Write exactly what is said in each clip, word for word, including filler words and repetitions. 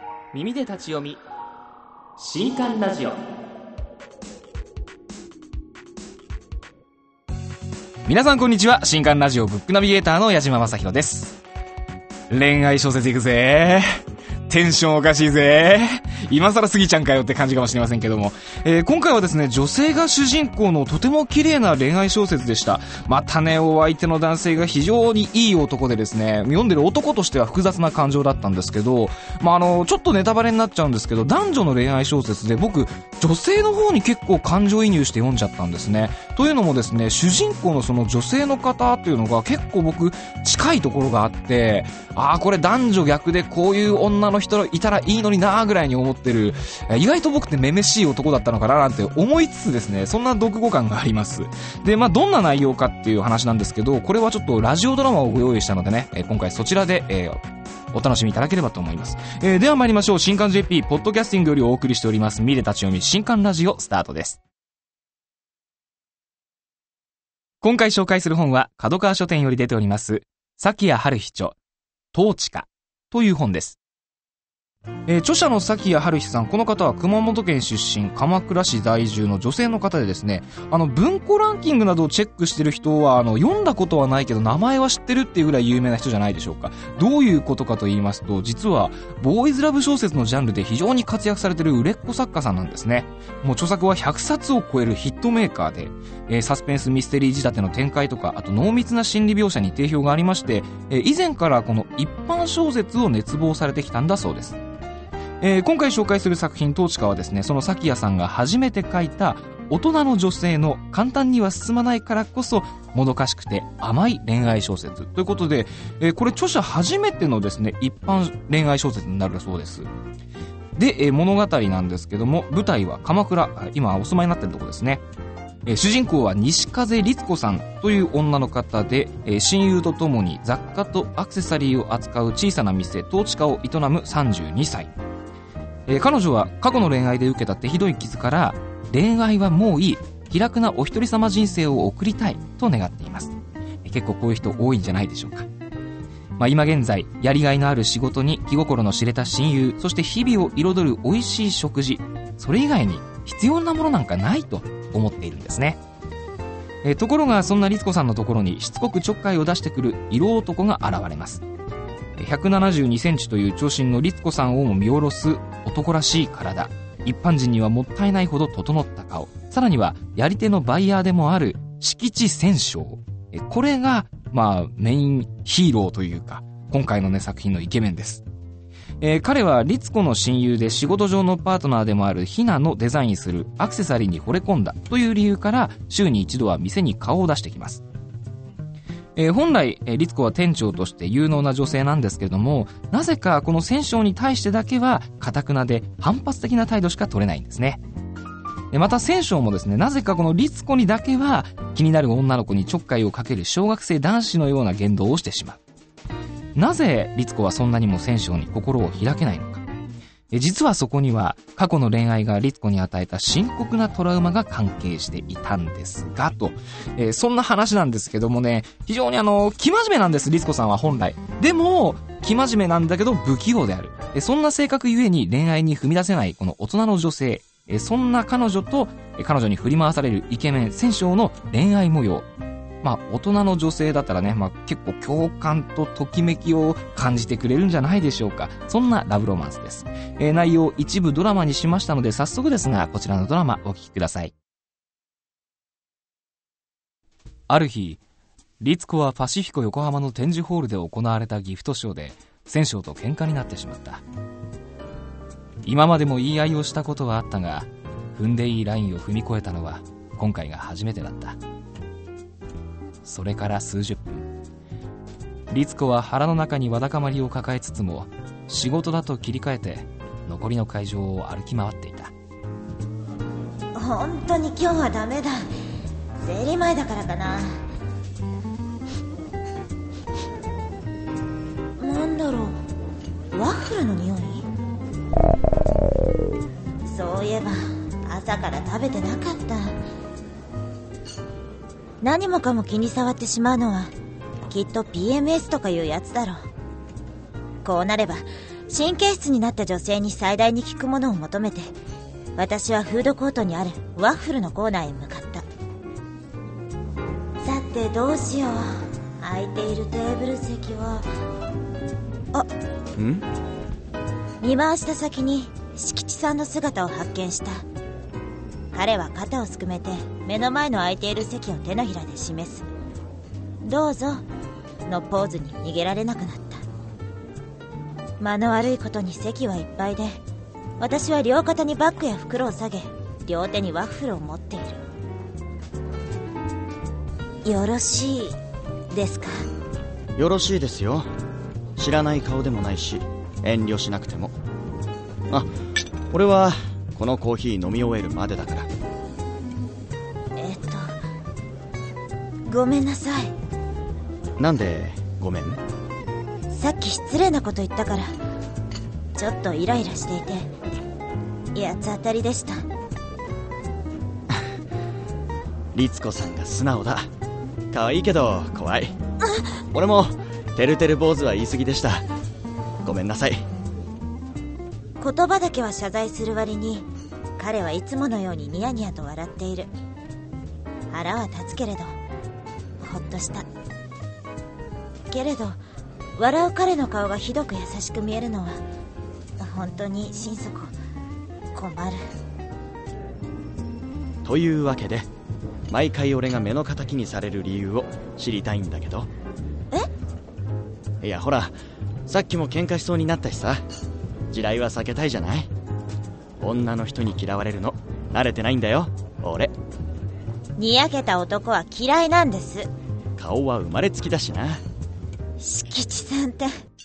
耳で立ち読み新刊ラジオ。皆さんこんにちは。新刊ラジオブックナビゲーターの矢島正宏です。恋愛小説いくぜー。テンションおかしいぜー。今更すぎちゃんかよって感じかもしれませんけども、えー、今回はですね、女性が主人公のとても綺麗な恋愛小説でした。またね、お相手の男性が非常にいい男でですね、読んでる男としては複雑な感情だったんですけど、まあ、あのちょっとネタバレになっちゃうんですけど、男女の恋愛小説で僕女性の方に結構感情移入して読んじゃったんですね。というのもですね、主人公のその女性の方っていうのが結構僕近いところがあって、ああこれ男女逆でこういう女の人いたらいいのになーぐらいに思ってる、意外と僕ってめめしい男だったのかななんて思いつつですね、そんな読後感があります。で、まあどんな内容かっていう話なんですけど、これはちょっとラジオドラマをご用意したのでね、今回そちらで、えー、お楽しみいただければと思います。えー、では参りましょう。新刊 ジェーピー ポッドキャスティングよりお送りしております見れ立ち読み新刊ラジオスタートです。今回紹介する本は角川書店より出ております崎谷春日著統治下という本です。えー、著者の崎谷春日さん、この方は熊本県出身、鎌倉市在住の女性の方でですね、あの文庫ランキングなどをチェックしてる人はあの読んだことはないけど名前は知ってるっていうぐらい有名な人じゃないでしょうか。どういうことかと言いますと、実はボーイズラブ小説のジャンルで非常に活躍されている売れっ子作家さんなんですね。もう著作はひゃくさつを超えるヒットメーカーで、えー、サスペンスミステリー仕立ての展開とか、あと濃密な心理描写に定評がありまして、えー、以前からこの一般小説を熱望されてきたんだそうです。えー、今回紹介する作品統治下はですね、その崎谷さんが初めて書いた大人の女性の簡単には進まないからこそもどかしくて甘い恋愛小説ということで、えー、これ著者初めてのですね一般恋愛小説になるそうです。で、えー、物語なんですけども、舞台は鎌倉、今お住まいになっているところですね。えー、主人公は西風律子さんという女の方で、えー、親友とともに雑貨とアクセサリーを扱う小さな店統治下を営むさんじゅうにさい。えー、彼女は過去の恋愛で受けた手ひどい傷から恋愛はもういい、気楽なお一人様人生を送りたいと願っています。えー、結構こういう人多いんじゃないでしょうか。まあ、今現在やりがいのある仕事に気心の知れた親友、そして日々を彩る美味しい食事、それ以外に必要なものなんかないと思っているんですね。えー、ところがそんな律子さんのところにしつこくちょっかいを出してくる色男が現れます。ひゃくななじゅうにセンチという長身の律子さんをも見下ろす男らしい体、一般人にはもったいないほど整った顔、さらにはやり手のバイヤーでもある敷地戦将、これがまあメインヒーローというか今回のね作品のイケメンです。えー、彼は律子の親友で仕事上のパートナーでもあるひなのデザインするアクセサリーに惚れ込んだという理由から週に一度は店に顔を出してきます。えー、本来、えー、律子は店長として有能な女性なんですけれども、なぜかこの戦将に対してだけは堅くなで反発的な態度しか取れないんですね。えー、また戦将もですね、なぜかこの律子にだけは気になる女の子にちょっかいをかける小学生男子のような言動をしてしまう。なぜ律子はそんなにも戦将に心を開けないのか。実はそこには過去の恋愛が律子に与えた深刻なトラウマが関係していたんですがと、えー、そんな話なんですけどもね、非常にあの生真面目なんです。律子さんは本来でも生真面目なんだけど不器用である、えー、そんな性格ゆえに恋愛に踏み出せないこの大人の女性、えー、そんな彼女と、えー、彼女に振り回されるイケメン戦将の恋愛模様、まあ大人の女性だったらね、まあ結構共感とときめきを感じてくれるんじゃないでしょうか。そんなラブロマンスです。えー、内容一部ドラマにしましたので、早速ですがこちらのドラマお聞きください。ある日、律子はパシフィコ横浜の展示ホールで行われたギフトショーで戦将と喧嘩になってしまった。今までも言い合いをしたことはあったが、踏んでいいラインを踏み越えたのは今回が初めてだった。それから数十分、律子は腹の中にわだかまりを抱えつつも仕事だと切り替えて残りの会場を歩き回っていた。 本当に今日はダメだ。生理前だからかな。なんだろう、ワッフルの匂い。そういえば朝から食べてなかった。何もかも気に障ってしまうのはきっと ピーエムエス とかいうやつだろう。こうなれば神経質になった女性に最大に効くものを求めて、私はフードコートにあるワッフルのコーナーへ向かった。さてどうしよう。空いているテーブル席はあん見回した先に敷地さんの姿を発見した。彼は肩をすくめて目の前の空いている席を手のひらで示す。どうぞのポーズに逃げられなくなった。間の悪いことに席はいっぱいで、私は両肩にバッグや袋を下げ、両手にワッフルを持っている。よろしいですか？ よろしいですよ。知らない顔でもないし、遠慮しなくても。あ、俺はこのコーヒー飲み終えるまでだから。 えっとごめんなさい。 なんでごめん？ さっき失礼なこと言ったから、ちょっとイライラしていて、八つ当たりでした。 律子さんが素直だ。可愛いけど怖い。俺もてるてる坊主は言い過ぎでした。ごめんなさい。 言葉だけは謝罪する割に、彼はいつものようにニヤニヤと笑っている。腹は立つけれどほっとした。けれど笑う彼の顔がひどく優しく見えるのは本当に心底困る。 というわけで、毎回俺が目の敵にされる理由を知りたいんだけど。え？いやほら、さっきも喧嘩しそうになったしさ、地雷は避けたいじゃない。女の人に嫌われるの慣れてないんだよ俺。 にやけた男は嫌いなんです。 顔は生まれつきだしな。 敷地さんって。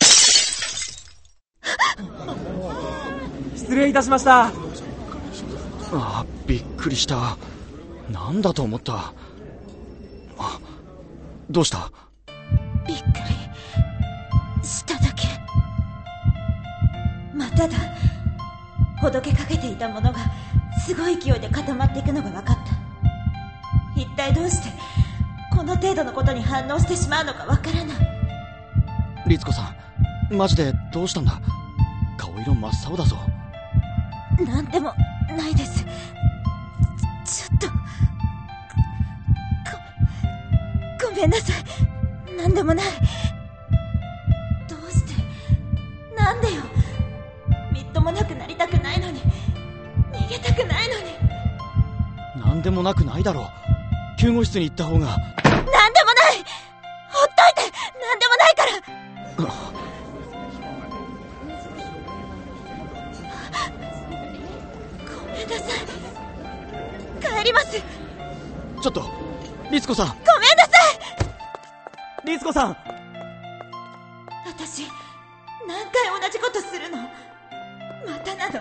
失礼いたしました。 ああ、びっくりした。なんだと思った。あ、どうした？ びっくりしただけ。まただ。ほどけかけていたものがすごい勢いで固まっていくのが分かった。一体どうしてこの程度のことに反応してしまうのか分からない。 律子さん、マジでどうしたんだ？顔色真っ青だぞ。 なんでもないです。ちょっとご、ごめんなさい。なんでもない。どうして、なんでよ。みっともなくなりたくないのに、逃げたくないのに。 なんでもなくないだろう。救護室に行った方が。 なんでもない。ほっといて。なんでもないから。ごめんなさい。帰ります。 ちょっと律子さん。ごめんなさい。 律子さん。 私何回同じことするの。またなの。なんなの。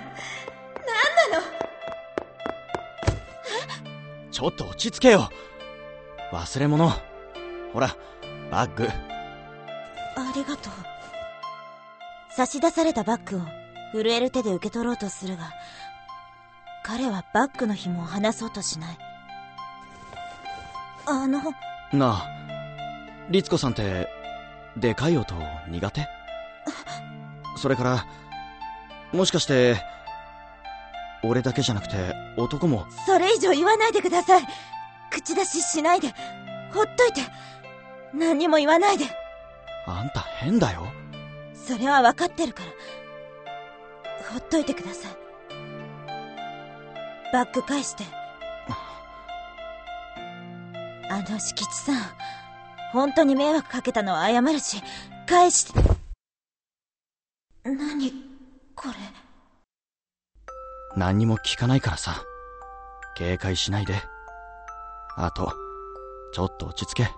ちょっと落ち着けよ。忘れ物。ほらバッグ。 ありがとう。差し出されたバッグを震える手で受け取ろうとするが、彼はバッグの紐を離そうとしない。あのなあ、律子さんってでかい音苦手？それからもしかして俺だけじゃなくて男も。 それ以上言わないでください。口出ししないで。ほっといて。何にも言わないで。 あんた変だよ。 それは分かってるから。ほっといてください。バッグ返して。あの敷地さん、本当に迷惑かけたのは謝るし、返して。何これ。 何にも聞かないからさ、警戒しないで。あとちょっと落ち着け。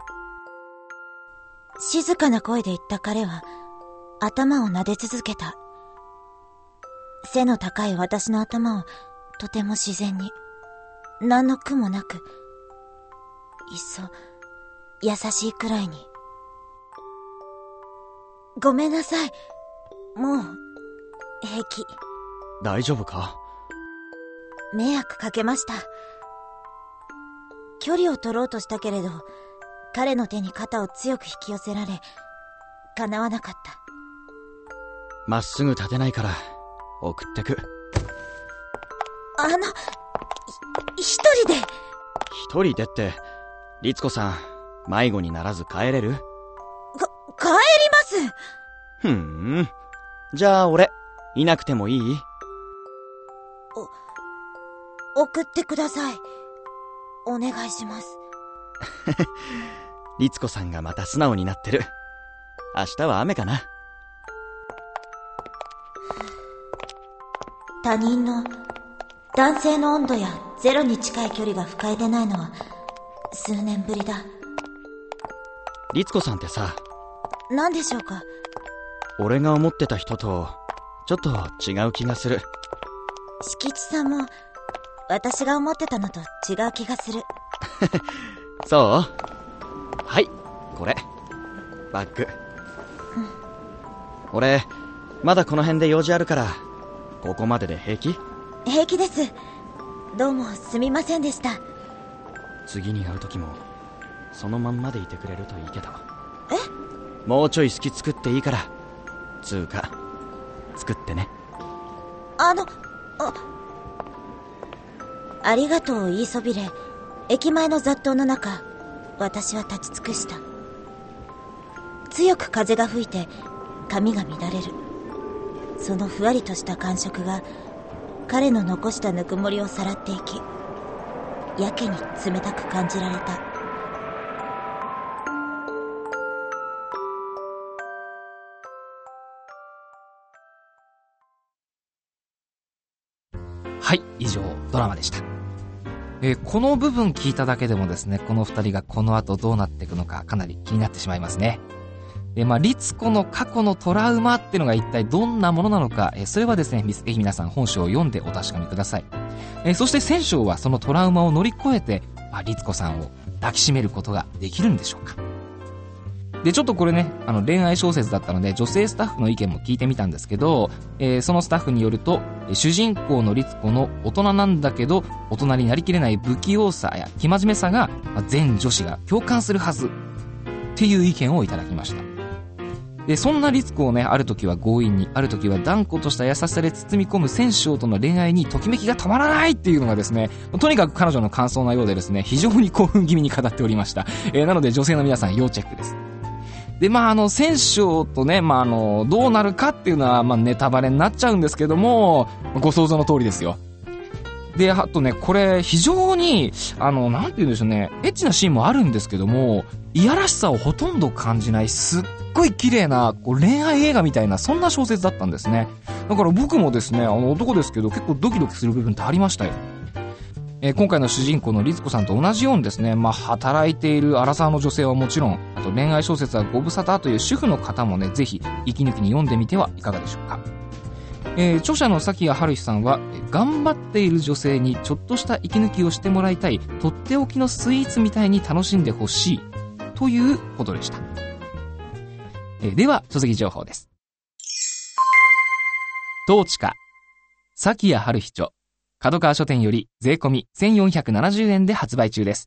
静かな声で言った彼は頭を撫で続けた。背の高い私の頭をとても自然に、何の苦もなく、いっそ優しいくらいに。ごめんなさい。もう平気。 大丈夫か？ 迷惑かけました。距離を取ろうとしたけれど、彼の手に肩を強く引き寄せられ、叶わなかった。 まっすぐ立てないから送ってく。 あの、一人で。 一人でって、律子さん、迷子にならず帰れる？ か、帰ります。 ふーん。じゃあ俺、いなくてもいい？ お、送ってください。お願いします。 律子さんがまた素直になってる。明日は雨かな。 他人の男性の温度やゼロに近い距離が不快でないのは数年ぶりだ。 律子さんってさ、 何でしょうか？ 俺が思ってた人とちょっと違う気がする。 敷地さんも私が思ってたのと違う気がする。 そう？はい、これバッグ、うん、俺まだこの辺で用事あるからここまでで平気？ 平気です。どうもすみませんでした。 次に会う時もそのまんまでいてくれるといいけど。 え？ もうちょい隙作っていいからつうか作ってね。 あのあありがとうを言いそびれ、駅前の雑踏の中私は立ち尽くした。強く風が吹いて髪が乱れる。そのふわりとした感触が彼の残したぬくもりをさらっていき、やけに冷たく感じられた。 はい、以上ドラマでした。えー、この部分聞いただけでもですね、この二人がこの後どうなっていくのかかなり気になってしまいますね。で、まあ、律子の過去のトラウマっていうのが一体どんなものなのか、えー、それはですね、ぜひ皆さん本書を読んでお確かめください。えー、そして千章はそのトラウマを乗り越えて、まあ、律子さんを抱きしめることができるんでしょうか。で、ちょっとこれね、あの恋愛小説だったので女性スタッフの意見も聞いてみたんですけど、えー、そのスタッフによると、主人公の律子の大人なんだけど大人になりきれない不器用さや生真面目さが全女子が共感するはずっていう意見をいただきました。で、そんな律子をね、ある時は強引に、ある時は断固とした優しさで包み込む千章との恋愛にときめきが止まらないっていうのがですね、とにかく彼女の感想のようでですね、非常に興奮気味に語っておりました。えー、なので女性の皆さん要チェックです。で、まあ、あの、千章とね、まあ、あの、どうなるかっていうのは、まあ、ネタバレになっちゃうんですけども、ご想像の通りですよ。で、あとね、これ、非常に、あの、なんて言うんでしょうね、エッチなシーンもあるんですけども、いやらしさをほとんど感じない、すっごい綺麗な、こう、恋愛映画みたいな、そんな小説だったんですね。だから僕もですね、あの、男ですけど、結構ドキドキする部分ってありましたよ。えー、今回の主人公の律子さんと同じようにですね、まあ、働いているアラサーの女性はもちろん、あと恋愛小説はご無沙汰という主婦の方もね、ぜひ息抜きに読んでみてはいかがでしょうか。えー、著者の崎谷春さんは、頑張っている女性にちょっとした息抜きをしてもらいたい、とっておきのスイーツみたいに楽しんでほしいということでした。えー、では書籍情報です。トーチカ崎谷春著、角川書店より税込みせんよんひゃくななじゅうえんで発売中です。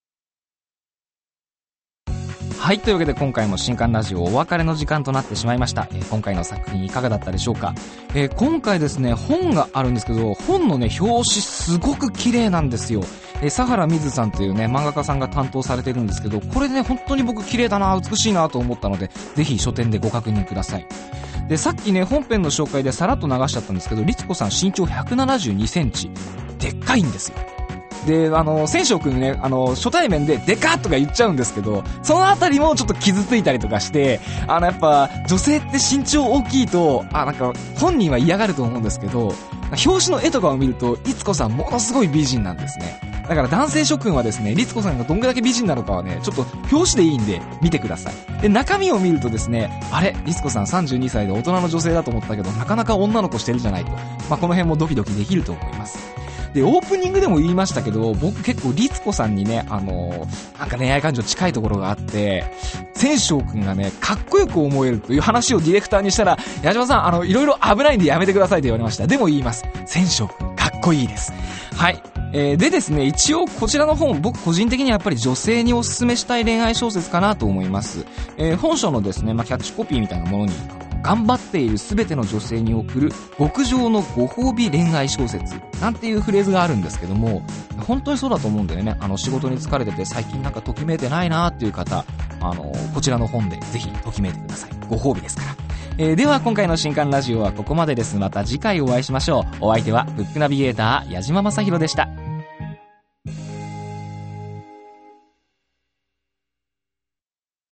はい、というわけで今回も新刊ラジオお別れの時間となってしまいました。えー、今回の作品いかがだったでしょうか。えー、今回ですね、本があるんですけど、本のね、表紙すごく綺麗なんですよ。えー、佐原水さんというね、漫画家さんが担当されてるんですけど、これね、本当に僕綺麗だな、美しいなと思ったので、ぜひ書店でご確認ください。で、さっきね、本編の紹介でさらっと流しちゃったんですけど、律子さん身長ひゃくななじゅうにセンチ。でっかいんですよ。で、あの、千章くんね、あの、初対面ででかっとか言っちゃうんですけど、そのあたりもちょっと傷ついたりとかして、あの、やっぱ、女性って身長大きいと、あ、なんか、本人は嫌がると思うんですけど、表紙の絵とかを見ると、律子さんものすごい美人なんですね。だから男性諸君はですね、律子さんがどんぐらい美人なのかはね、ちょっと表紙でいいんで見てください。で、中身を見るとですね、あれ、律子さんさんじゅうにさいで大人の女性だと思ったけど、なかなか女の子してるじゃないと。まあ、この辺もドキドキできると思います。で、オープニングでも言いましたけど、僕結構律子さんにね、あのー、なんか恋愛感情近いところがあって、千章くんがね、かっこよく思えるという話をディレクターにしたら、矢島さん、あの、いろいろ危ないんでやめてくださいと言われました。でも言います。千章くん、かっこいいです。はい。えー、でですね、一応こちらの本、僕個人的にはやっぱり女性におすすめしたい恋愛小説かなと思います。えー、本書のですね、まあ、キャッチコピーみたいなものに、 頑張っている全ての女性に送る極上のご褒美恋愛小説なんていうフレーズがあるんですけども、本当にそうだと思うんだよね。あの仕事に疲れてて最近なんかときめいてないなーっていう方、あのこちらの本でぜひときめいてください。ご褒美ですから。えー、では今回の新刊ラジオはここまでです。また次回お会いしましょう。お相手はブックナビゲーター矢島正宏でした。